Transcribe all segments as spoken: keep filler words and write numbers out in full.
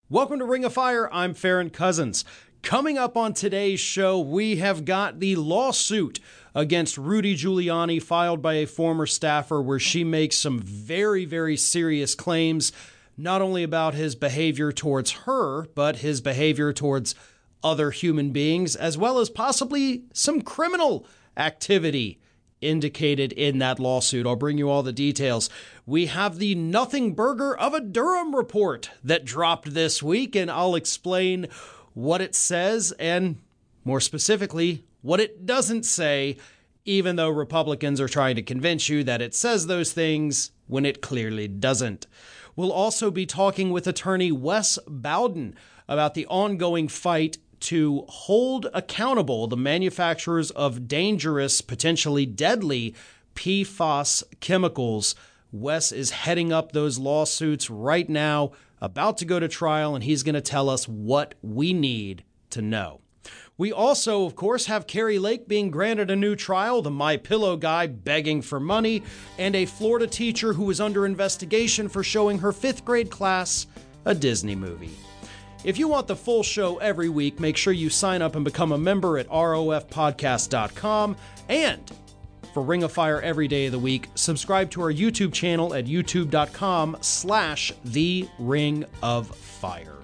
Welcome to Ring of Fire. I'm Farron Cousins. Coming up on today's show, we have got the lawsuit against Rudy Giuliani filed by a former staffer where she makes some very, very serious claims, not only about his behavior towards her, but his behavior towards other human beings, as well as possibly some criminal activity indicated in that lawsuit. I'll bring you all the details. We have the Nothing Burger of a Durham report that dropped this week, and I'll explain what it says and, more specifically, what it doesn't say, even though Republicans are trying to convince you that it says those things when it clearly doesn't. We'll also be talking with attorney Wes Bowden about the ongoing fight to hold accountable the manufacturers of dangerous, potentially deadly P FAS chemicals. Wes is heading up those lawsuits right now, about to go to trial, and he's going to tell us what we need to know. We also, of course, have Kari Lake being granted a new trial, the My Pillow guy begging for money, and a Florida teacher who is under investigation for showing her fifth grade class a Disney movie. If you want the full show every week, make sure you sign up and become a member at R O F podcast dot com. And for Ring of Fire every day of the week, subscribe to our YouTube channel at youtube dot com slash the Ring of Fire.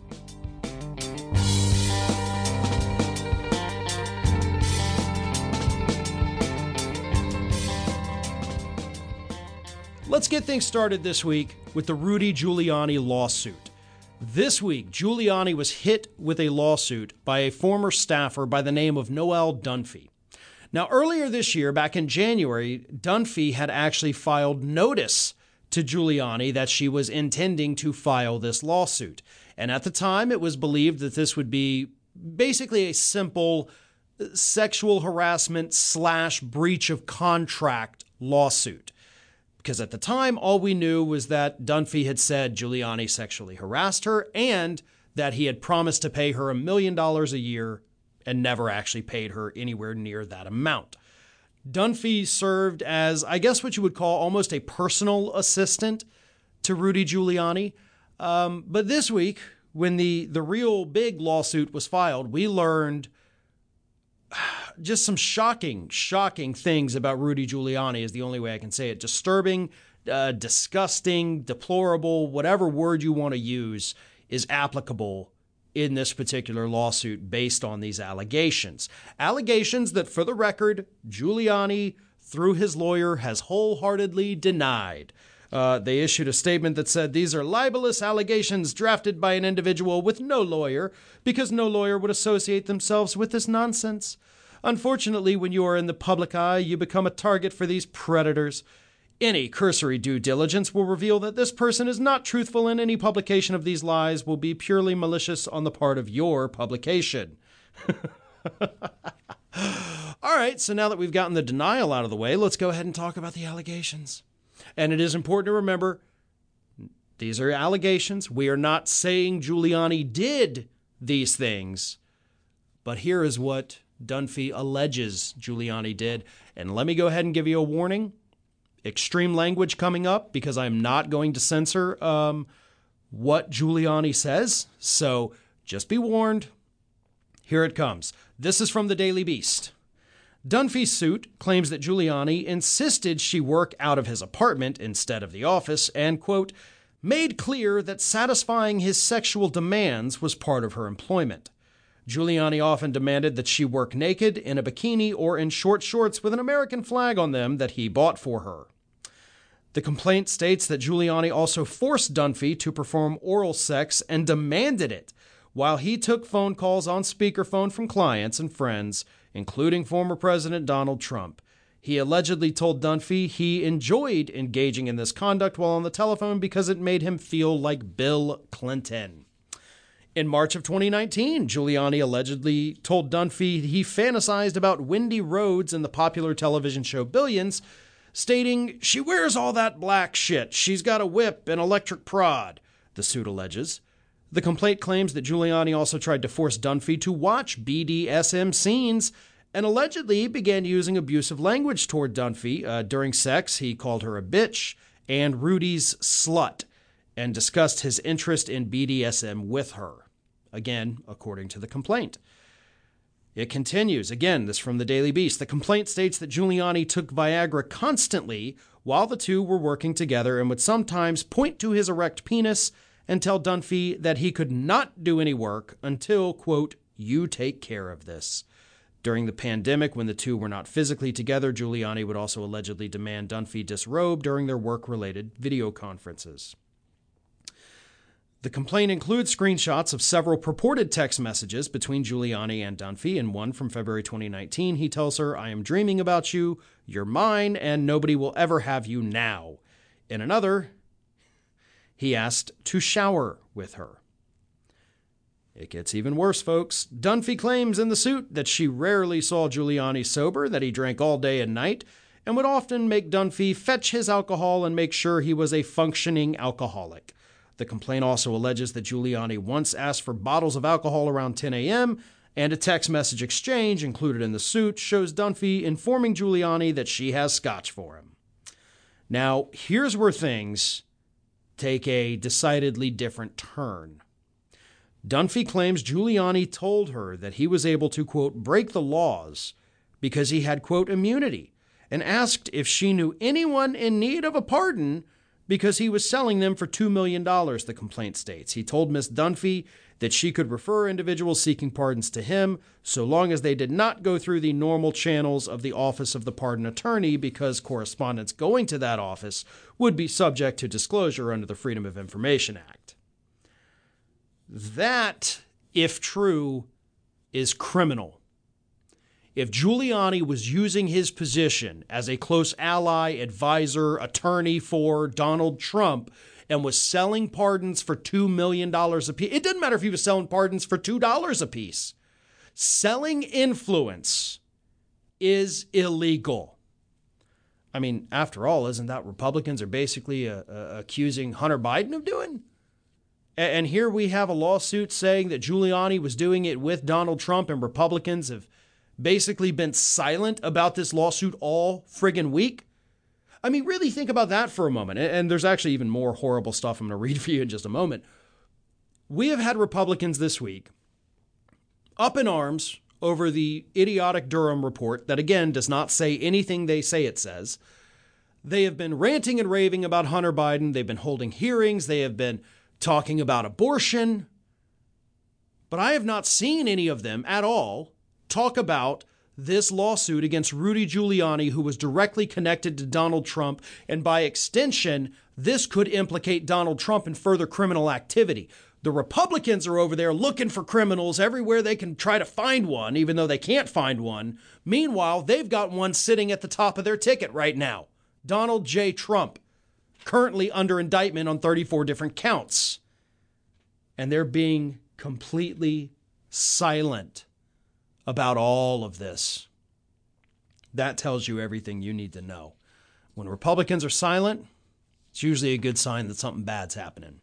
Let's get things started this week with the Rudy Giuliani lawsuit. This week, Giuliani was hit with a lawsuit by a former staffer by the name of Noelle Dunphy. Now, earlier this year, back in January, Dunphy had actually filed notice to Giuliani that she was intending to file this lawsuit. And at the time, it was believed that this would be basically a simple sexual harassment slash breach of contract lawsuit. Because at the time, all we knew was that Dunphy had said Giuliani sexually harassed her and that he had promised to pay her a million dollars a year and never actually paid her anywhere near that amount. Dunphy served as, I guess what you would call almost a personal assistant to Rudy Giuliani. Um, but this week, when the, the real big lawsuit was filed, we learned just some shocking, shocking things about Rudy Giuliani is the only way I can say it. Disturbing, uh, disgusting, deplorable, whatever word you want to use is applicable in this particular lawsuit based on these allegations. Allegations that, for the record, Giuliani, through his lawyer, has wholeheartedly denied. Uh, they issued a statement that said these are libelous allegations drafted by an individual with no lawyer because no lawyer would associate themselves with this nonsense. Unfortunately, when you are in the public eye, you become a target for these predators. Any cursory due diligence will reveal that this person is not truthful, and any publication of these lies will be purely malicious on the part of your publication. All right, so now that we've gotten the denial out of the way, let's go ahead and talk about the allegations. And it is important to remember, these are allegations. We are not saying Giuliani did these things, but here is what Dunphy alleges Giuliani did. And let me go ahead and give you a warning. Extreme language coming up because I'm not going to censor um, what Giuliani says. So just be warned. Here it comes. This is from the Daily Beast. Dunphy's suit claims that Giuliani insisted she work out of his apartment instead of the office and, quote, made clear that satisfying his sexual demands was part of her employment. Giuliani often demanded that she work naked, in a bikini, or in short shorts with an American flag on them that he bought for her. The complaint states that Giuliani also forced Dunphy to perform oral sex and demanded it, while he took phone calls on speakerphone from clients and friends, including former President Donald Trump. He allegedly told Dunphy he enjoyed engaging in this conduct while on the telephone because it made him feel like Bill Clinton. In March of twenty nineteen, Giuliani allegedly told Dunphy he fantasized about Wendy Rhodes in the popular television show Billions, stating, she wears all that black shit. She's got a whip and electric prod, the suit alleges. The complaint claims that Giuliani also tried to force Dunphy to watch B D S M scenes and allegedly began using abusive language toward Dunphy. Uh, during sex, he called her a bitch and Rudy's slut. and discussed his interest in B D S M with her. Again, according to the complaint. It continues. Again, this from the Daily Beast. The complaint states that Giuliani took Viagra constantly while the two were working together and would sometimes point to his erect penis and tell Dunphy that he could not do any work until, quote, you take care of this. During the pandemic, when the two were not physically together, Giuliani would also allegedly demand Dunphy disrobe during their work-related video conferences. The complaint includes screenshots of several purported text messages between Giuliani and Dunphy. In one from February twenty nineteen, he tells her, I am dreaming about you, you're mine, and nobody will ever have you now. In another, he asked to shower with her. It gets even worse, folks. Dunphy claims in the suit that she rarely saw Giuliani sober, that he drank all day and night, and would often make Dunphy fetch his alcohol and make sure he was a functioning alcoholic. The complaint also alleges that Giuliani once asked for bottles of alcohol around ten a.m., and a text message exchange included in the suit shows Dunphy informing Giuliani that she has scotch for him. Now, here's where things take a decidedly different turn. Dunphy claims Giuliani told her that he was able to, quote, break the laws because he had, quote, immunity, and asked if she knew anyone in need of a pardon because he was selling them for two million dollars, the complaint states. He told Miss Dunphy that she could refer individuals seeking pardons to him so long as they did not go through the normal channels of the Office of the Pardon Attorney, because correspondence going to that office would be subject to disclosure under the Freedom of Information Act. That, if true, is criminal. If Giuliani was using his position as a close ally, advisor, attorney for Donald Trump and was selling pardons for two million dollars a piece, it didn't matter if he was selling pardons for two dollars a piece. Selling influence is illegal. I mean, after all, isn't that what Republicans are basically uh, uh, accusing Hunter Biden of doing? And, and here we have a lawsuit saying that Giuliani was doing it with Donald Trump, and Republicans have basically been silent about this lawsuit all friggin' week. I mean, really think about that for a moment. And there's actually even more horrible stuff I'm going to read for you in just a moment. We have had Republicans this week up in arms over the idiotic Durham report that, again, does not say anything they say it says. They have been ranting and raving about Hunter Biden. They've been holding hearings. They have been talking about abortion. But I have not seen any of them at all talk about this lawsuit against Rudy Giuliani, who was directly connected to Donald Trump, and by extension, this could implicate Donald Trump in further criminal activity. The Republicans are over there looking for criminals everywhere they can try to find one, even though they can't find one. Meanwhile, they've got one sitting at the top of their ticket right now, Donald J. Trump, currently under indictment on thirty-four different counts. And they're being completely silent about all of this. That tells you everything you need to know. When Republicans are silent, it's usually a good sign that something bad's happening.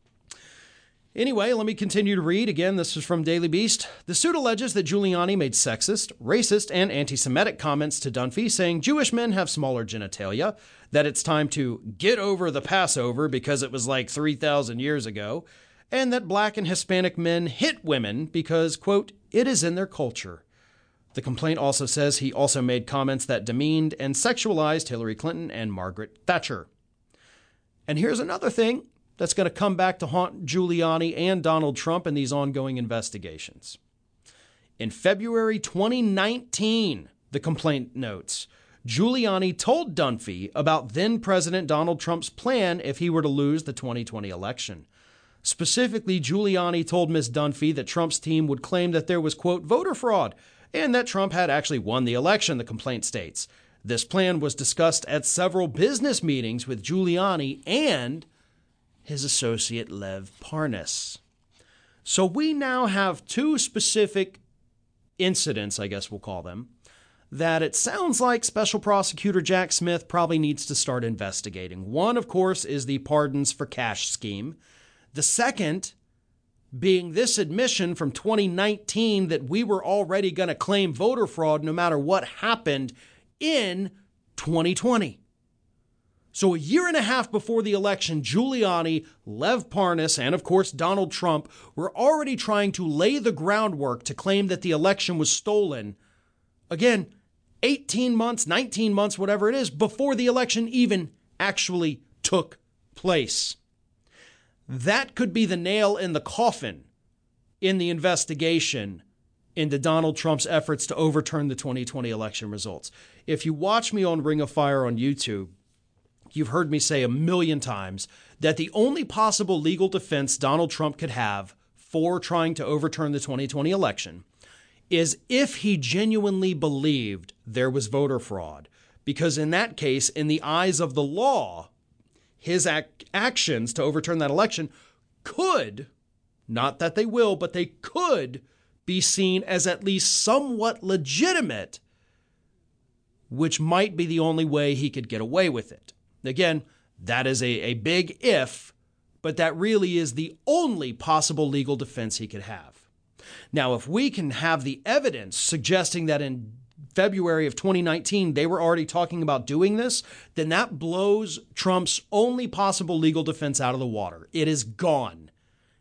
Anyway, let me continue to read. Again, this is from Daily Beast. The suit alleges that Giuliani made sexist, racist, and anti-Semitic comments to Dunphy, saying Jewish men have smaller genitalia, that it's time to get over the Passover because it was like three thousand years ago, and that black and Hispanic men hit women because, quote, it is in their culture. The complaint also says he also made comments that demeaned and sexualized Hillary Clinton and Margaret Thatcher. And here's another thing that's going to come back to haunt Giuliani and Donald Trump in these ongoing investigations. In February twenty nineteen, the complaint notes, Giuliani told Dunphy about then-President Donald Trump's plan if he were to lose the twenty twenty election. Specifically, Giuliani told Miz Dunphy that Trump's team would claim that there was, quote, voter fraud, and that Trump had actually won the election, the complaint states. This plan was discussed at several business meetings with Giuliani and his associate Lev Parnas. So we now have two specific incidents, I guess we'll call them, that it sounds like Special Prosecutor Jack Smith probably needs to start investigating. One, of course, is the pardons for cash scheme. The second being this admission from twenty nineteen that we were already going to claim voter fraud no matter what happened in twenty twenty. So a year and a half before the election, Giuliani, Lev Parnas, and of course Donald Trump were already trying to lay the groundwork to claim that the election was stolen. Again, eighteen months, nineteen months, whatever it is, before the election even actually took place. That could be the nail in the coffin in the investigation into Donald Trump's efforts to overturn the twenty twenty election results. If you watch me on Ring of Fire on YouTube, you've heard me say a million times that the only possible legal defense Donald Trump could have for trying to overturn the twenty twenty election is if he genuinely believed there was voter fraud. Because in that case, in the eyes of the law, his ac- actions to overturn that election could, not that they will, but they could be seen as at least somewhat legitimate, which might be the only way he could get away with it. Again, that is a, a big if, but that really is the only possible legal defense he could have. Now, if we can have the evidence suggesting that in February of twenty nineteen, they were already talking about doing this, then that blows Trump's only possible legal defense out of the water. It is gone.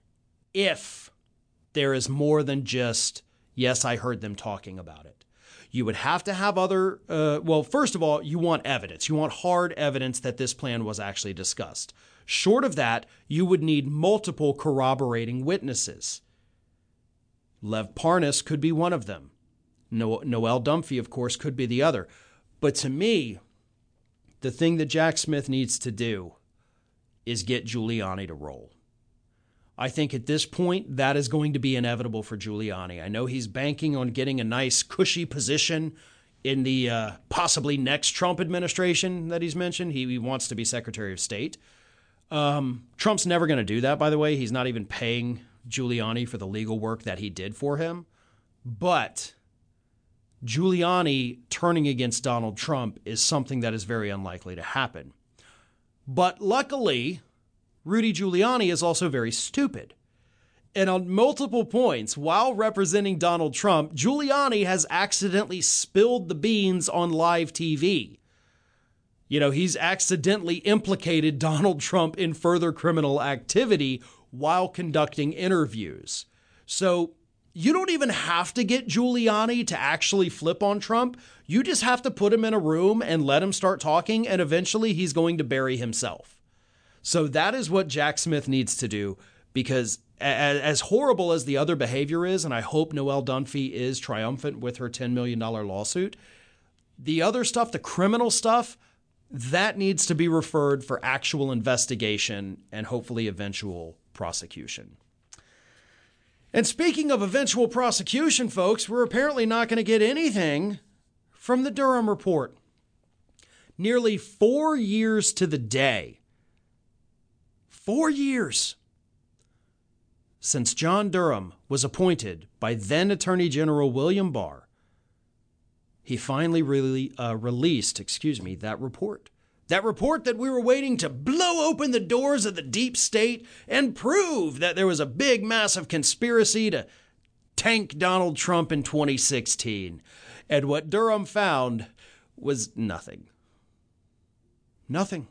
If there is more than just, yes, I heard them talking about it. You would have to have other, uh, well, first of all, you want evidence. You want hard evidence that this plan was actually discussed. Short of that, you would need multiple corroborating witnesses. Lev Parnas could be one of them. No- Noelle Dunphy, of course, could be the other. But to me, the thing that Jack Smith needs to do is get Giuliani to roll. I think at this point, that is going to be inevitable for Giuliani. I know he's banking on getting a nice cushy position in the uh, possibly next Trump administration that he's mentioned. He, he wants to be Secretary of State. Um, Trump's never going to do that, by the way. He's not even paying Giuliani for the legal work that he did for him. But Giuliani turning against Donald Trump is something that is very unlikely to happen. But luckily, Rudy Giuliani is also very stupid. And on multiple points, while representing Donald Trump, Giuliani has accidentally spilled the beans on live T V. You know, he's accidentally implicated Donald Trump in further criminal activity while conducting interviews. So you don't even have to get Giuliani to actually flip on Trump. You just have to put him in a room and let him start talking, and eventually he's going to bury himself. So that is what Jack Smith needs to do, because as horrible as the other behavior is, and I hope Noelle Dunphy is triumphant with her ten million dollars lawsuit, the other stuff, the criminal stuff, that needs to be referred for actual investigation and hopefully eventual prosecution. And speaking of eventual prosecution, folks, we're apparently not going to get anything from the Durham report. Nearly four years to the day, four years since John Durham was appointed by then Attorney General William Barr, he finally really uh, released, excuse me, that report. That report that we were waiting to blow open the doors of the deep state and prove that there was a big, massive conspiracy to tank Donald Trump in twenty sixteen. And what Durham found was nothing. Nothing.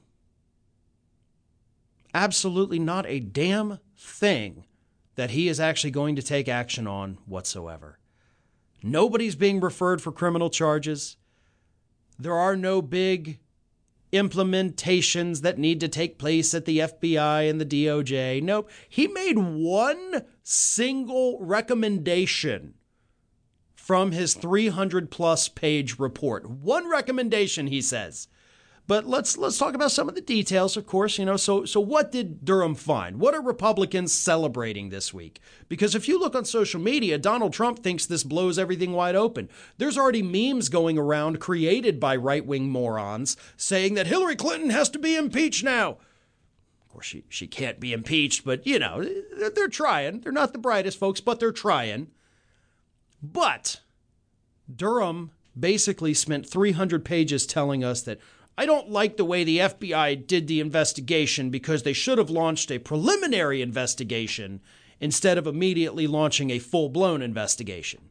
Absolutely not a damn thing that he is actually going to take action on whatsoever. Nobody's being referred for criminal charges. There are no big implementations that need to take place at the F B I and the D O J. Nope. He made one single recommendation from his three hundred plus page report. One recommendation, he says. But let's let's talk about some of the details, of course. You know, so so what did Durham find? What are Republicans celebrating this week? Because if you look on social media, Donald Trump thinks this blows everything wide open. There's already memes going around created by right-wing morons saying that Hillary Clinton has to be impeached now. Of course, she she can't be impeached, but you know, they're, they're trying. They're not the brightest folks, but they're trying. But Durham basically spent three hundred pages telling us that I don't like the way the F B I did the investigation because they should have launched a preliminary investigation instead of immediately launching a full-blown investigation.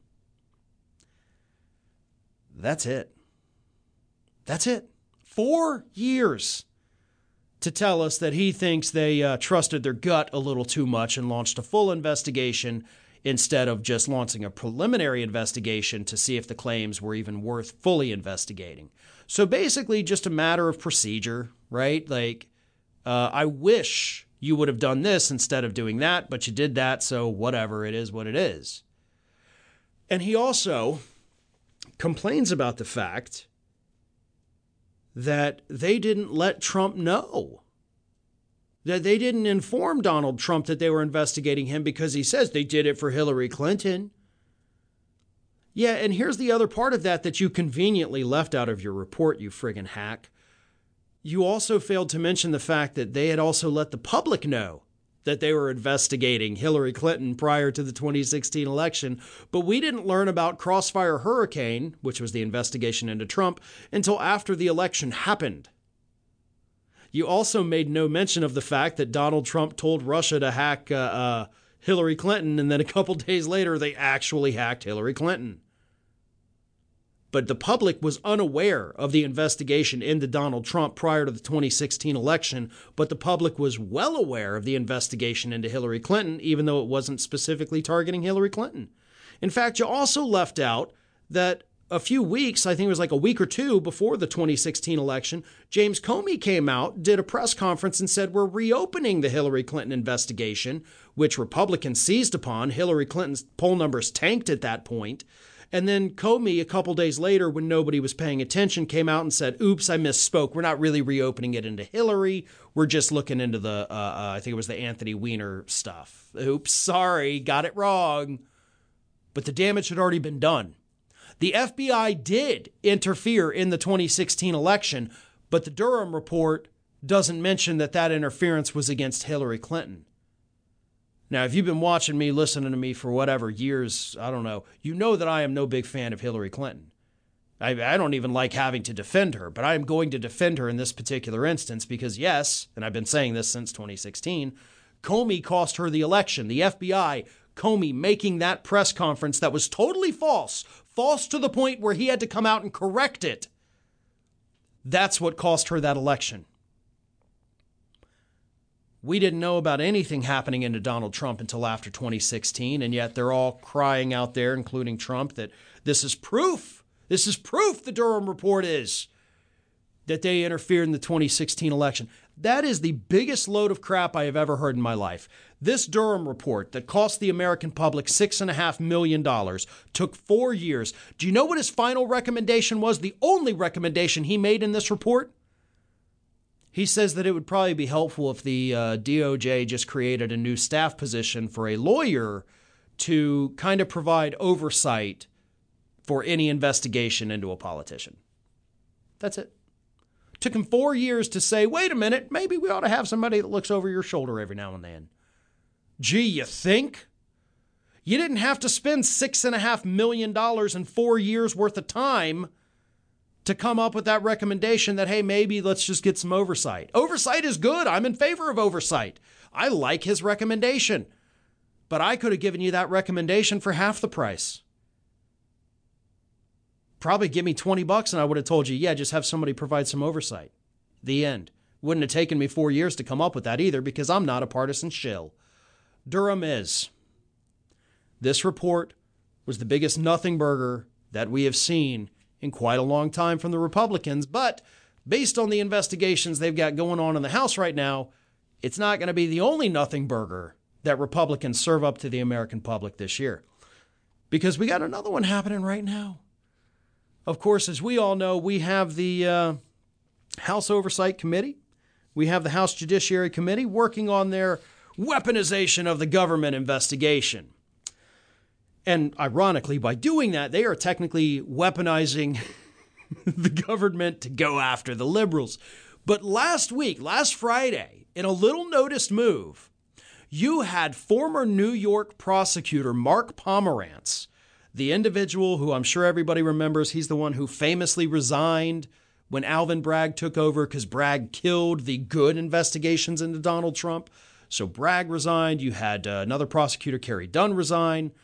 That's it. That's it. Four years to tell us that he thinks they uh, trusted their gut a little too much and launched a full investigation instead of just launching a preliminary investigation to see if the claims were even worth fully investigating. So basically just a matter of procedure, right? Like, uh, I wish you would have done this instead of doing that, but you did that, so whatever, it is what it is. And he also complains about the fact that they didn't let Trump know, that they didn't inform Donald Trump that they were investigating him because he says they did it for Hillary Clinton. Yeah, and here's the other part of that that you conveniently left out of your report, you friggin' hack. You also failed to mention the fact that they had also let the public know that they were investigating Hillary Clinton prior to the twenty sixteen election, but we didn't learn about Crossfire Hurricane, which was the investigation into Trump, until after the election happened. You also made no mention of the fact that Donald Trump told Russia to hack uh, uh, Hillary Clinton, and then a couple days later they actually hacked Hillary Clinton. But the public was unaware of the investigation into Donald Trump prior to the twenty sixteen election, but the public was well aware of the investigation into Hillary Clinton, even though it wasn't specifically targeting Hillary Clinton. In fact, you also left out that a few weeks, I think it was like a week or two before the twenty sixteen election, James Comey came out, did a press conference and said, we're reopening the Hillary Clinton investigation, which Republicans seized upon. Hillary Clinton's poll numbers tanked at that point. And then Comey, a couple days later, when nobody was paying attention, came out and said, oops, I misspoke. We're not really reopening it into Hillary. We're just looking into the, uh, uh, I think it was the Anthony Weiner stuff. Oops, sorry, got it wrong. But the damage had already been done. The F B I did interfere in the twenty sixteen election, but the Durham report doesn't mention that that interference was against Hillary Clinton. Now, if you've been watching me, listening to me for whatever years, I don't know, you know that I am no big fan of Hillary Clinton. I, I don't even like having to defend her, but I am going to defend her in this particular instance because, yes, and I've been saying this since twenty sixteen, Comey cost her the election. The F B I, Comey making that press conference that was totally false, false to the point where he had to come out and correct it. That's what cost her that election. We didn't know about anything happening into Donald Trump until after twenty sixteen, and yet they're all crying out there, including Trump, that this is proof. This is proof, the Durham report is, that they interfered in the twenty sixteen election. That is the biggest load of crap I have ever heard in my life. This Durham report that cost the American public six point five million dollars took four years. Do you know what his final recommendation was? The only recommendation he made in this report? He says that it would probably be helpful if the uh, D O J just created a new staff position for a lawyer to kind of provide oversight for any investigation into a politician. That's it. Took him four years to say, wait a minute, maybe we ought to have somebody that looks over your shoulder every now and then. Gee, you think? You didn't have to spend six and a half million dollars in four years worth of time to come up with that recommendation that, hey, maybe let's just get some oversight. Oversight is good. I'm in favor of oversight. I like his recommendation. But I could have given you that recommendation for half the price. Probably give me twenty bucks and I would have told you, yeah, just have somebody provide some oversight. The end. Wouldn't have taken me four years to come up with that either because I'm not a partisan shill. Durham is. This report was the biggest nothing burger that we have seen in quite a long time from the Republicans, but based on the investigations they've got going on in the House right now, it's not going to be the only nothing burger that Republicans serve up to the American public this year. Because we got another one happening right now. Of course, as we all know, we have the uh, House Oversight Committee. We have the House Judiciary Committee working on their weaponization of the government investigation. And ironically, by doing that, they are technically weaponizing the government to go after the liberals. But last week, last Friday, in a little noticed move, you had former New York prosecutor Mark Pomerantz, the individual who I'm sure everybody remembers, he's the one who famously resigned when Alvin Bragg took over because Bragg killed the good investigations into Donald Trump. So Bragg resigned. You had uh, another prosecutor, Kerry Dunn, resign.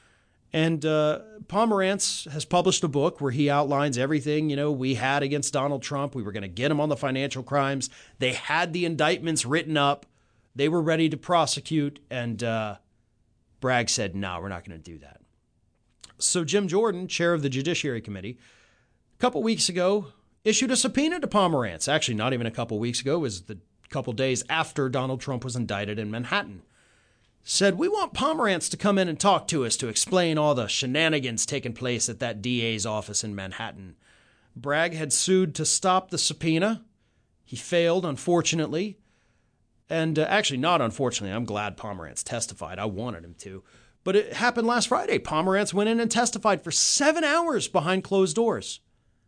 And uh, Pomerantz has published a book where he outlines everything, you know, we had against Donald Trump. We were going to get him on the financial crimes. They had the indictments written up. They were ready to prosecute. And uh, Bragg said, no, we're not going to do that. So Jim Jordan, chair of the Judiciary Committee, a couple weeks ago issued a subpoena to Pomerantz. Actually, not even a couple weeks ago. It was the couple days after Donald Trump was indicted in Manhattan. Said, we want Pomerantz to come in and talk to us to explain all the shenanigans taking place at that D A's office in Manhattan. Bragg had sued to stop the subpoena. He failed, unfortunately. And uh, actually, not unfortunately. I'm glad Pomerantz testified. I wanted him to. But it happened last Friday. Pomerantz went in and testified for seven hours behind closed doors.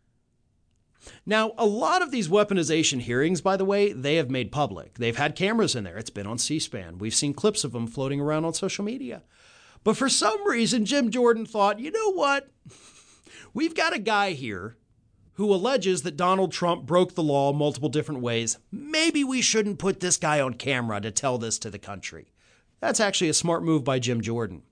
Now, a lot of these weaponization hearings, by the way, they have made public. They've had cameras in there. It's been on C-SPAN. We've seen clips of them floating around on social media. But for some reason, Jim Jordan thought, you know what? We've got a guy here who alleges that Donald Trump broke the law multiple different ways. Maybe we shouldn't put this guy on camera to tell this to the country. That's actually a smart move by Jim Jordan.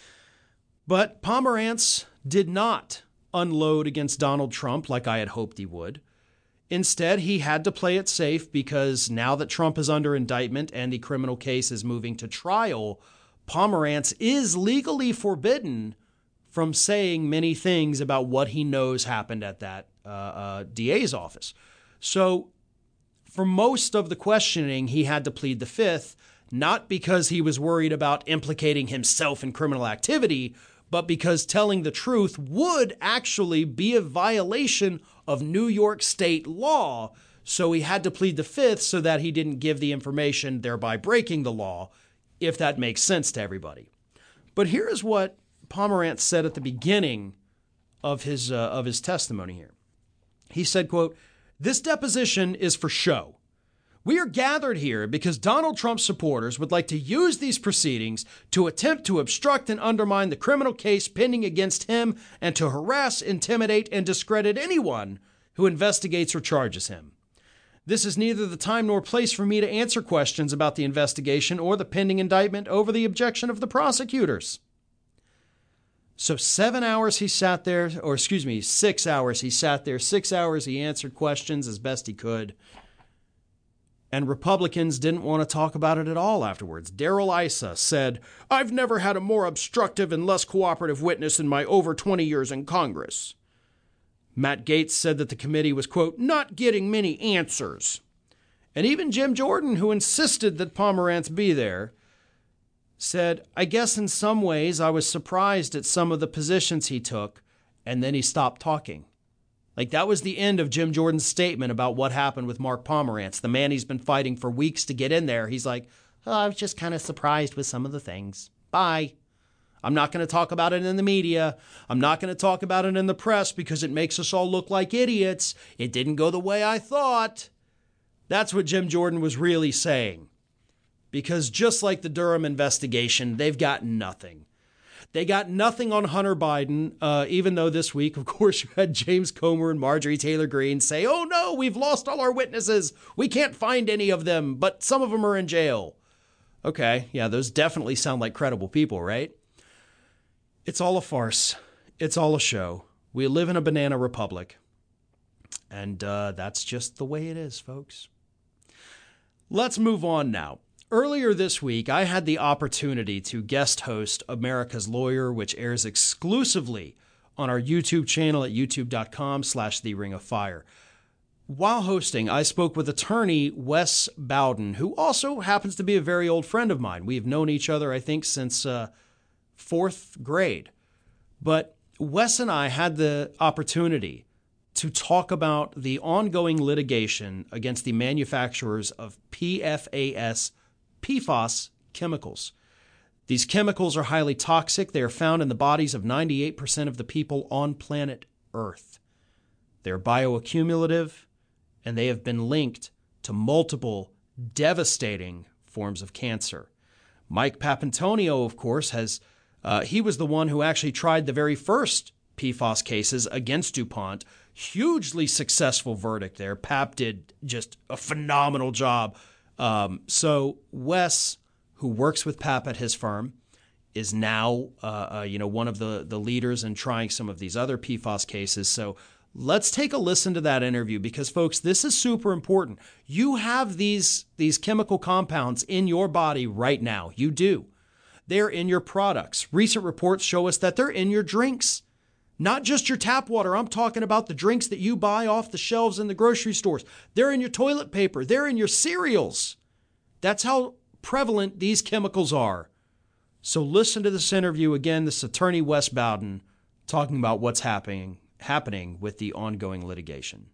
But Pomerantz did not unload against Donald Trump like I had hoped he would. Instead, he had to play it safe because now that Trump is under indictment and the criminal case is moving to trial, Pomerantz is legally forbidden from saying many things about what he knows happened at that uh, uh, D A's office. So for most of the questioning, he had to plead the fifth, not because he was worried about implicating himself in criminal activity, but because telling the truth would actually be a violation of New York state law. So he had to plead the fifth so that he didn't give the information, thereby breaking the law, if that makes sense to everybody. But here is what Pomerantz said at the beginning of his uh, of his testimony here. He said, quote, "This deposition is for show. We are gathered here because Donald Trump's supporters would like to use these proceedings to attempt to obstruct and undermine the criminal case pending against him and to harass, intimidate, and discredit anyone who investigates or charges him. This is neither the time nor place for me to answer questions about the investigation or the pending indictment over the objection of the prosecutors." So seven hours he sat there, or excuse me, six hours he sat there, six hours he answered questions as best he could. And Republicans didn't want to talk about it at all afterwards. Darrell Issa said, "I've never had a more obstructive and less cooperative witness in my over twenty years in Congress." Matt Gaetz said that the committee was, quote, "not getting many answers." And even Jim Jordan, who insisted that Pomerantz be there, said, "I guess in some ways I was surprised at some of the positions he took," and then he stopped talking. Like, that was the end of Jim Jordan's statement about what happened with Mark Pomerantz, the man he's been fighting for weeks to get in there. He's like, oh, I was just kind of surprised with some of the things. Bye. I'm not going to talk about it in the media. I'm not going to talk about it in the press because it makes us all look like idiots. It didn't go the way I thought. That's what Jim Jordan was really saying. Because just like the Durham investigation, they've got nothing. They got nothing on Hunter Biden, uh, even though this week, of course, you had James Comer and Marjorie Taylor Greene say, oh, no, we've lost all our witnesses. We can't find any of them, but some of them are in jail. Okay, yeah, those definitely sound like credible people, right? It's all a farce. It's all a show. We live in a banana republic. And uh, that's just the way it is, folks. Let's move on now. Earlier this week, I had the opportunity to guest host America's Lawyer, which airs exclusively on our YouTube channel at youtube.com slash The Ring of Fire. While hosting, I spoke with attorney Wes Bowden, who also happens to be a very old friend of mine. We've known each other, I think, since uh, fourth grade. But Wes and I had the opportunity to talk about the ongoing litigation against the manufacturers of P F A S P F A S chemicals. These chemicals are highly toxic. They are found in the bodies of ninety-eight percent of the people on planet Earth. They're bioaccumulative, and they have been linked to multiple devastating forms of cancer. Mike Papantonio, of course, has uh, he was the one who actually tried the very first P F A S cases against DuPont. Hugely successful verdict there. Pap did just a phenomenal job. Um, so Wes, who works with Pap at his firm, is now, uh, uh, you know, one of the, the leaders in trying some of these other P FAS cases. So let's take a listen to that interview because, folks, this is super important. You have these, these chemical compounds in your body right now. You do. They're in your products. Recent reports show us that they're in your drinks. Not just your tap water. I'm talking about the drinks that you buy off the shelves in the grocery stores. They're in your toilet paper. They're in your cereals. That's how prevalent these chemicals are. So listen to this interview again. This is Attorney Wes Bowden talking about what's happening happening with the ongoing litigation.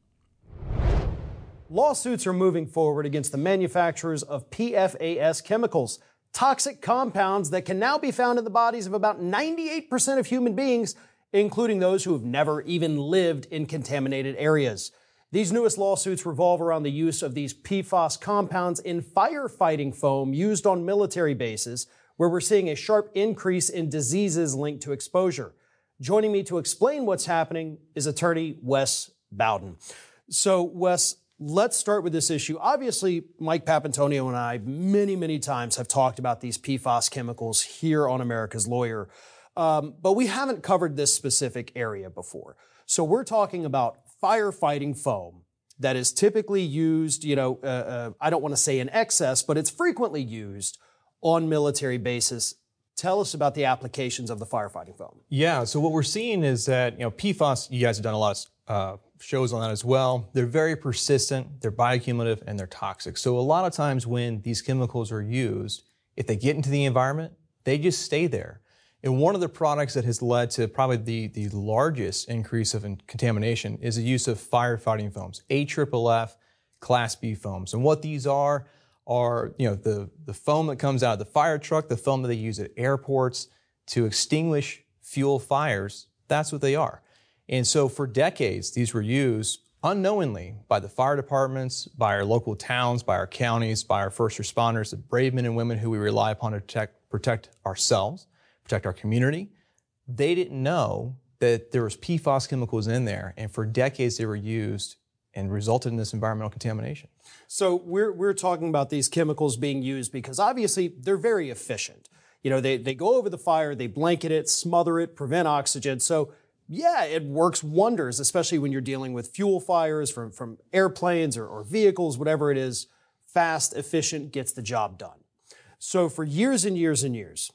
Lawsuits are moving forward against the manufacturers of P F A S chemicals, toxic compounds that can now be found in the bodies of about ninety-eight percent of human beings, including those who have never even lived in contaminated areas. These newest lawsuits revolve around the use of these P FAS compounds in firefighting foam used on military bases, where we're seeing a sharp increase in diseases linked to exposure. Joining me to explain what's happening is attorney Wes Bowden. So, Wes, let's start with this issue. Obviously, Mike Papantonio and I many, many times have talked about these P FAS chemicals here on America's Lawyer, um, but we haven't covered this specific area before. So we're talking about firefighting foam that is typically used, you know, uh, uh, I don't want to say in excess, but it's frequently used on military bases. Tell us about the applications of the firefighting foam. Yeah, so what we're seeing is that, you know, P FAS, you guys have done a lot of uh, shows on that as well. They're very persistent, they're bioaccumulative, and they're toxic. So a lot of times when these chemicals are used, if they get into the environment, they just stay there. And one of the products that has led to probably the, the largest increase of contamination is the use of firefighting foams, A F F F Class B foams. And what these are, are, you know, the, the foam that comes out of the fire truck, the foam that they use at airports to extinguish fuel fires, that's what they are. And so for decades, these were used unknowingly by the fire departments, by our local towns, by our counties, by our first responders, the brave men and women who we rely upon to protect, protect ourselves, protect our community. They didn't know that there was P FAS chemicals in there, and for decades they were used and resulted in this environmental contamination. So we're we're talking about these chemicals being used because obviously they're very efficient. You know, they, they go over the fire, they blanket it, smother it, prevent oxygen. So yeah, it works wonders, especially when you're dealing with fuel fires from, from airplanes or, or vehicles, whatever it is. Fast, efficient, gets the job done. So for years and years and years,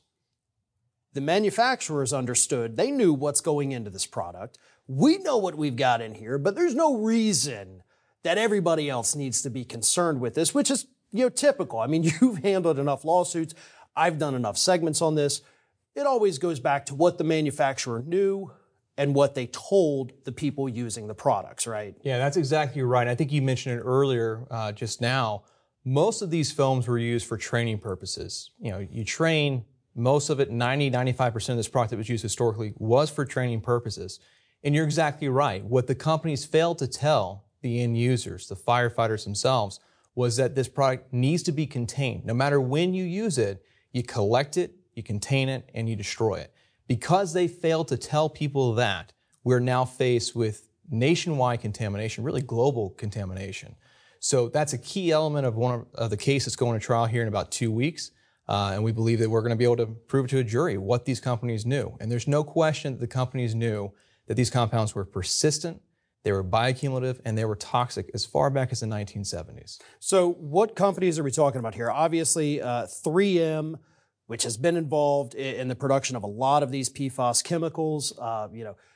the manufacturers understood, they knew what's going into this product. We know what we've got in here, but there's no reason that everybody else needs to be concerned with this, which is, you know, typical. I mean, you've handled enough lawsuits. I've done enough segments on this. It always goes back to what the manufacturer knew and what they told the people using the products, right? Yeah, that's exactly right. I think you mentioned it earlier uh, just now. Most of these films were used for training purposes. You know, you train, most of it, ninety, ninety-five percent of this product that was used historically was for training purposes. And you're exactly right. What the companies failed to tell the end users, the firefighters themselves, was that this product needs to be contained. No matter when you use it, you collect it, you contain it, and you destroy it. Because they failed to tell people that, we're now faced with nationwide contamination, really global contamination. So that's a key element of one of, of the case that's going to trial here in about two weeks. Uh, and we believe that we're going to be able to prove to a jury what these companies knew. And there's no question that the companies knew that these compounds were persistent, they were bioaccumulative, and they were toxic as far back as the nineteen seventies. So what companies are we talking about here? Obviously, uh, three M, which has been involved in the production of a lot of these P FAS chemicals. Uh, you know,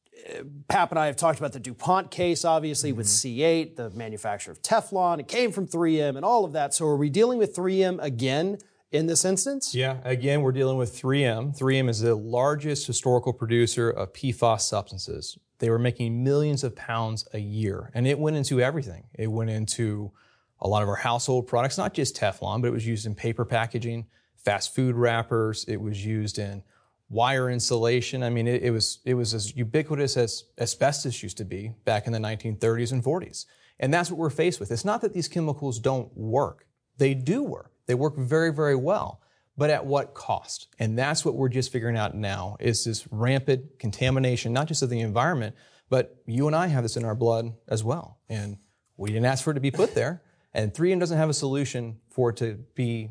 Pap and I have talked about the DuPont case, obviously, mm-hmm. with C eight, the manufacturer of Teflon. It came from three M and all of that. So are we dealing with three M again in this instance? Yeah, again, we're dealing with three M. three M is the largest historical producer of P FAS substances. They were making millions of pounds a year, and it went into everything. It went into a lot of our household products, not just Teflon, but it was used in paper packaging, fast food wrappers. It was used in wire insulation. I mean, it, it was it was as ubiquitous as asbestos used to be back in the nineteen thirties and forties. And that's what we're faced with. It's not that these chemicals don't work. They do work. They work very, very well. But at what cost? And that's what we're just figuring out now, is this rampant contamination, not just of the environment, but you and I have this in our blood as well. And we didn't ask for it to be put there. And three M doesn't have a solution for it to be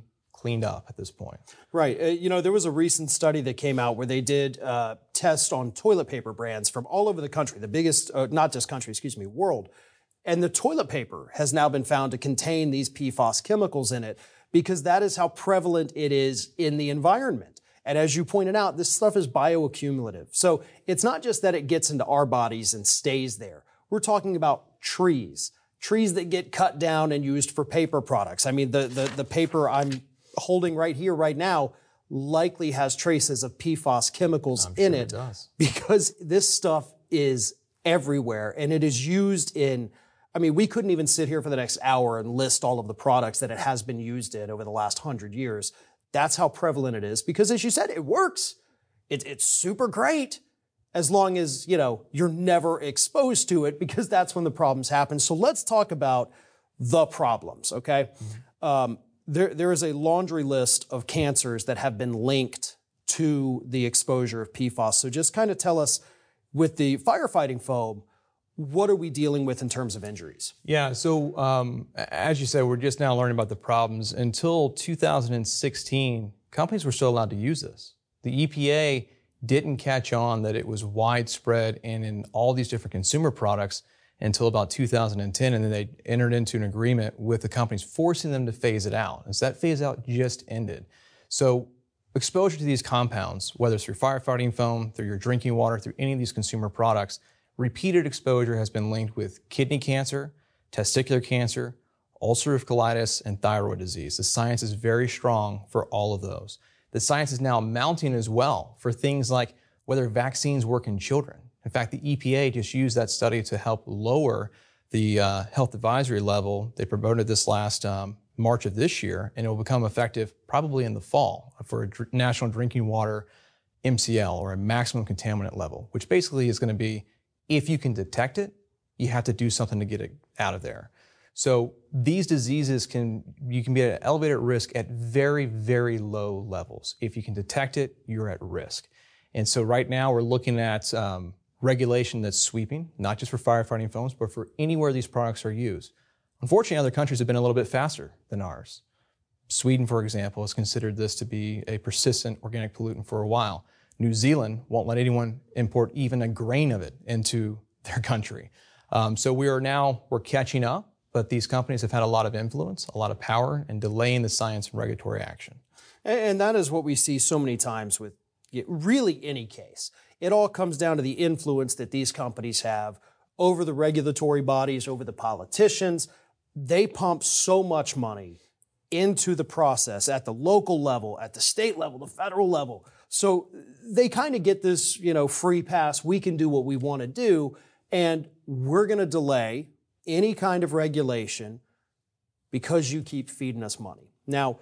cleaned up at this point. Right. Uh, you know, there was a recent study that came out where they did uh, tests on toilet paper brands from all over the country, the biggest, uh, not just country, excuse me, world. And the toilet paper has now been found to contain these P FAS chemicals in it because that is how prevalent it is in the environment. And as you pointed out, this stuff is bioaccumulative. So it's not just that it gets into our bodies and stays there. We're talking about trees, trees that get cut down and used for paper products. I mean, the, the, the paper I'm holding right here, right now, likely has traces of P FAS chemicals I'm in sure it, it does. because this stuff is everywhere and it is used in, I mean, we couldn't even sit here for the next hour and list all of the products that it has been used in over the last hundred years. That's how prevalent it is because, as you said, it works. It, it's super great as long as, you know, you're never exposed to it, because that's when the problems happen. So let's talk about the problems, okay? Mm-hmm. Um, there, there is a laundry list of cancers that have been linked to the exposure of P FAS. So just kind of tell us, with the firefighting foam, what are we dealing with in terms of injuries? Yeah, so um, as you said, we're just now learning about the problems. Until two thousand sixteen, companies were still allowed to use this. The E P A didn't catch on that it was widespread and in all these different consumer products until about two thousand ten, and then they entered into an agreement with the companies forcing them to phase it out. And so that phase out just ended. So exposure to these compounds, whether it's through firefighting foam, through your drinking water, through any of these consumer products, repeated exposure has been linked with kidney cancer, testicular cancer, ulcerative colitis, and thyroid disease. The science is very strong for all of those. The science is now mounting as well for things like whether vaccines work in children. In fact, the E P A just used that study to help lower the uh, health advisory level. They promoted this last um, March of this year, and it will become effective probably in the fall for a dr- national drinking water M C L, or a maximum contaminant level, which basically is going to be, if you can detect it, you have to do something to get it out of there. So these diseases can, you can be at an elevated risk at very, very low levels. If you can detect it, you're at risk. And so right now we're looking at um, regulation that's sweeping, not just for firefighting foams, but for anywhere these products are used. Unfortunately, other countries have been a little bit faster than ours. Sweden, for example, has considered this to be a persistent organic pollutant for a while. New Zealand won't let anyone import even a grain of it into their country. Um, so we are now, we're catching up, but these companies have had a lot of influence, a lot of power, and delaying the science and regulatory action. And that is what we see so many times with really any case. It all comes down to the influence that these companies have over the regulatory bodies, over the politicians. They pump so much money into the process at the local level, at the state level, the federal level. So they kind of get this, you know, free pass. We can do what we want to do, and we're going to delay any kind of regulation because you keep feeding us money. Now,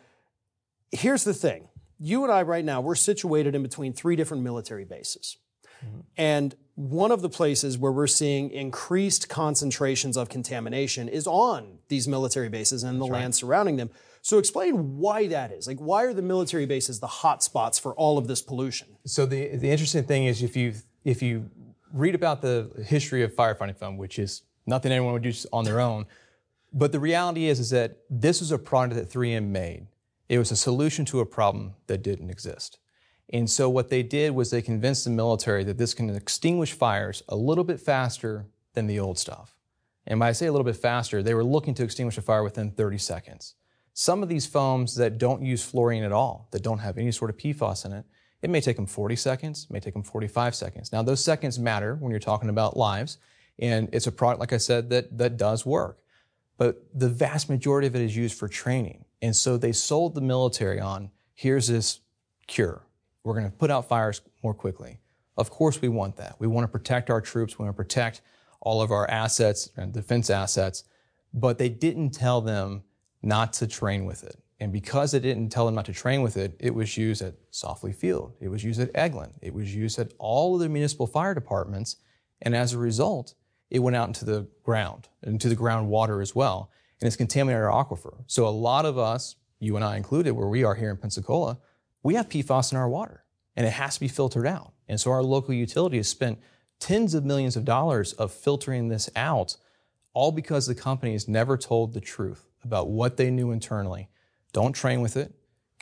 here's the thing. You and I right now, we're situated in between three different military bases. Mm-hmm. And one of the places where we're seeing increased concentrations of contamination is on these military bases and the That's land right. surrounding them. So explain why that is. Like, why are the military bases the hot spots for all of this pollution? So the the interesting thing is, if you if you read about the history of firefighting foam, which is nothing anyone would do on their own, but the reality is is that this was a product that three M made. It was a solution to a problem that didn't exist. And so what they did was they convinced the military that this can extinguish fires a little bit faster than the old stuff. And when I say a little bit faster, they were looking to extinguish a fire within thirty seconds. Some of these foams that don't use fluorine at all, that don't have any sort of P FAS in it, it may take them forty seconds, it may take them forty-five seconds. Now, those seconds matter when you're talking about lives, and it's a product, like I said, that, that does work. But the vast majority of it is used for training. And so they sold the military on, here's this cure. We're going to put out fires more quickly. Of course we want that. We want to protect our troops. We want to protect all of our assets and defense assets. But they didn't tell them not to train with it. And because they didn't tell them not to train with it, it was used at Sofley Field. It was used at Eglin. It was used at all of the municipal fire departments. And as a result, it went out into the ground, into the groundwater as well. And it's contaminated our aquifer. So a lot of us, you and I included, where we are here in Pensacola, we have P FAS in our water, and it has to be filtered out. And so our local utility has spent tens of millions of dollars of filtering this out, all because the companies never told the truth about what they knew internally. Don't train with it,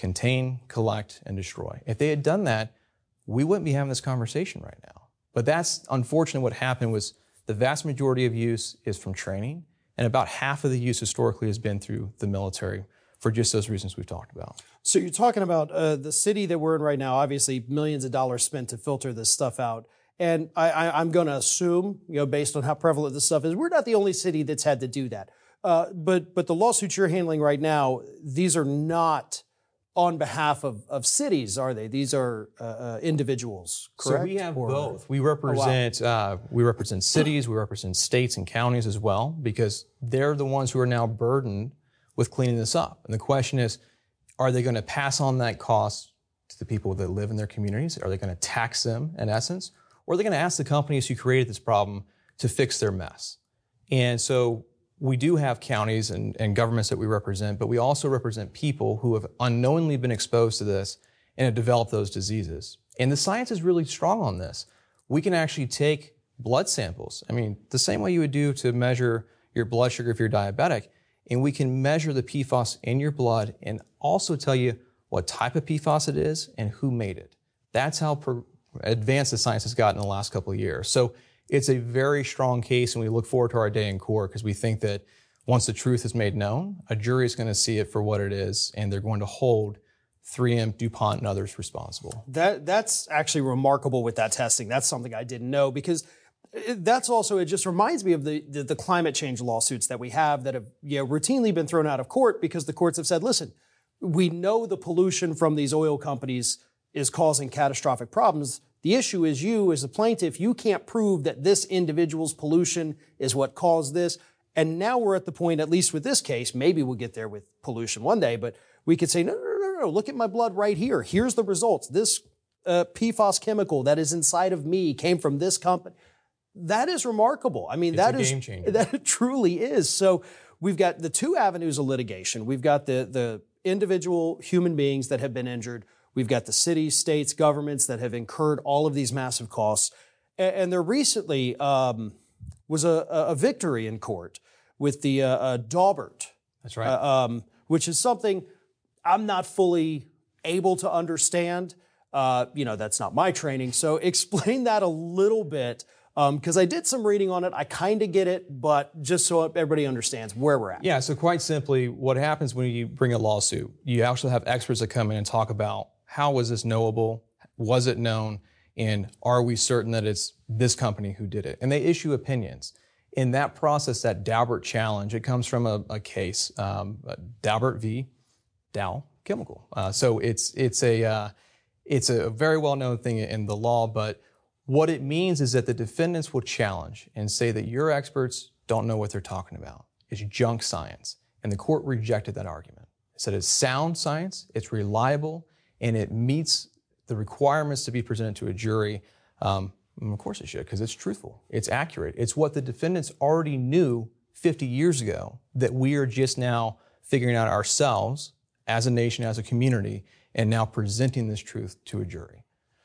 contain, collect, and destroy. If they had done that, we wouldn't be having this conversation right now. But that's unfortunately what happened was the vast majority of use is from training, and about half of the use historically has been through the military for just those reasons we've talked about. So you're talking about uh, the city that we're in right now, obviously millions of dollars spent to filter this stuff out. And I, I, I'm going to assume, you know, based on how prevalent this stuff is, we're not the only city that's had to do that. Uh, but but the lawsuits you're handling right now, these are not on behalf of, of cities, are they? These are uh, uh, individuals, correct? So we have or, both. We represent oh, wow. uh, we represent cities, we represent states and counties as well, because they're the ones who are now burdened with cleaning this up. And the question is, are they going to pass on that cost to the people that live in their communities? Are they going to tax them in essence? Or are they going to ask the companies who created this problem to fix their mess? And so we do have counties and, and governments that we represent, but we also represent people who have unknowingly been exposed to this and have developed those diseases. And the science is really strong on this. We can actually take blood samples. I mean, the same way you would do to measure your blood sugar if you're diabetic, and we can measure the P FAS in your blood and also tell you what type of P FAS it is and who made it. That's how pro- advanced the science has gotten in the last couple of years. So it's a very strong case, and we look forward to our day in court because we think that once the truth is made known, a jury is going to see it for what it is, and they're going to hold three M, DuPont, and others responsible. That That's actually remarkable with that testing. That's something I didn't know, because that's also, it just reminds me of the, the, the climate change lawsuits that we have that have you know, routinely been thrown out of court because the courts have said, listen, we know the pollution from these oil companies is causing catastrophic problems. The issue is you, as a plaintiff, you can't prove that this individual's pollution is what caused this. And now we're at the point, at least with this case, maybe we'll get there with pollution one day, but we could say, no, no, no, no, look at my blood right here. Here's the results. This uh, P FAS chemical that is inside of me came from this company. That is remarkable. I mean, it's that a is, game changer. that it truly is. So we've got the two avenues of litigation. We've got the, the individual human beings that have been injured. We've got the cities, states, governments that have incurred all of these massive costs. And, and there recently um, was a, a victory in court with the uh, uh, Daubert. That's right. Uh, um, which is something I'm not fully able to understand. Uh, you know, that's not my training. So explain that a little bit, because um, I did some reading on it. I kind of get it, but just so everybody understands where we're at. Yeah, so quite simply, what happens when you bring a lawsuit, you actually have experts that come in and talk about how was this knowable, was it known, and are we certain that it's this company who did it? And they issue opinions. In that process, that Daubert challenge, it comes from a, a case, um, Daubert v. Dow Chemical. Uh, so it's it's a uh, it's a very well-known thing in the law, but what it means is that the defendants will challenge and say that your experts don't know what they're talking about. It's junk science. And the court rejected that argument. It said it's sound science, it's reliable, and it meets the requirements to be presented to a jury. Um, of course it should, because it's truthful. It's accurate. It's what the defendants already knew fifty years ago that we are just now figuring out ourselves as a nation, as a community, and now presenting this truth to a jury.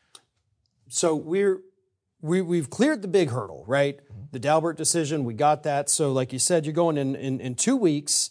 So we're, we, we've cleared the big hurdle, right? Mm-hmm. The Daubert decision, we got that. So like you said, you're going in, in, in two weeks.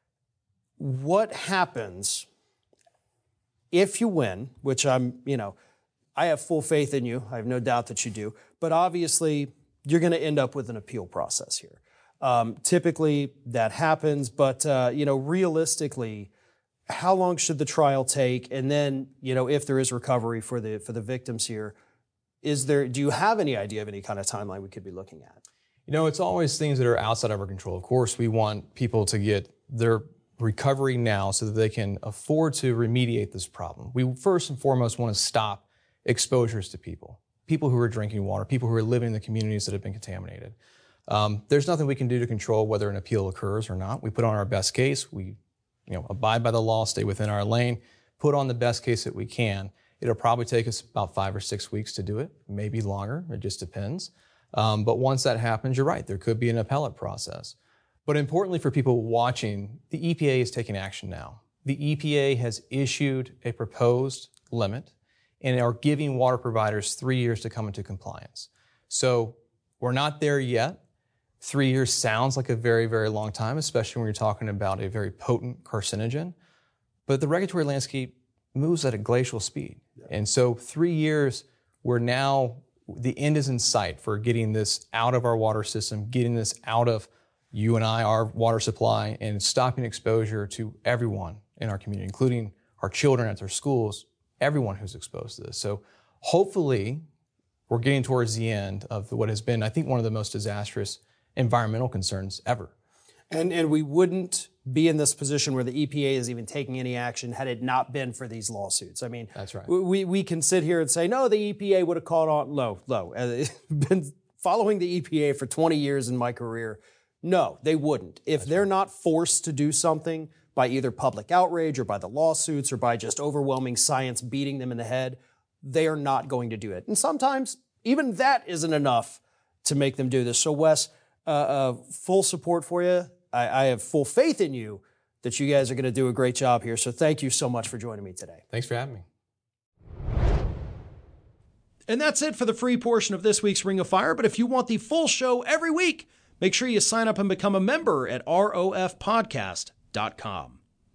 What happens if you win, which I'm, you know, I have full faith in you. I have no doubt that you do. But obviously, you're going to end up with an appeal process here. Um, typically, that happens. But, uh, you know, realistically, how long should the trial take? And then, you know, if there is recovery for the for the victims here, is there? Do you have any idea of any kind of timeline we could be looking at? You know, it's always things that are outside of our control. Of course, we want people to get their recovery now so that they can afford to remediate this problem. We first and foremost want to stop exposures to people, people who are drinking water, people who are living in the communities that have been contaminated. Um, there's nothing we can do to control whether an appeal occurs or not. We put on our best case. We, you know, abide by the law, stay within our lane, put on the best case that we can. It'll probably take us about five or six weeks to do it, maybe longer. It just depends. Um, but once that happens, you're right. There could be an appellate process. But importantly for people watching, the E P A is taking action now. The E P A has issued a proposed limit and are giving water providers three years to come into compliance. So we're not there yet. Three years sounds like a very, very long time, especially when you're talking about a very potent carcinogen. But the regulatory landscape moves at a glacial speed. Yeah. And so three years, we're now, the end is in sight for getting this out of our water system, getting this out of you and I, our water supply, and stopping exposure to everyone in our community, including our children at their schools, everyone who's exposed to this. So hopefully we're getting towards the end of what has been, I think, one of the most disastrous environmental concerns ever. And and we wouldn't be in this position where the E P A is even taking any action had it not been for these lawsuits. I mean, that's right. We we can sit here and say, no, the E P A would have caught on. Low, low. I've been following the E P A for twenty years in my career. No, they wouldn't. If That's they're right. not forced to do something by either public outrage or by the lawsuits or by just overwhelming science beating them in the head, they are not going to do it. And sometimes even that isn't enough to make them do this. So Wes, uh, uh, full support for you. I, I have full faith in you that you guys are going to do a great job here. So thank you so much for joining me today. Thanks for having me. And that's it for the free portion of this week's Ring of Fire. But if you want the full show every week, make sure you sign up and become a member at R O F podcast dot com.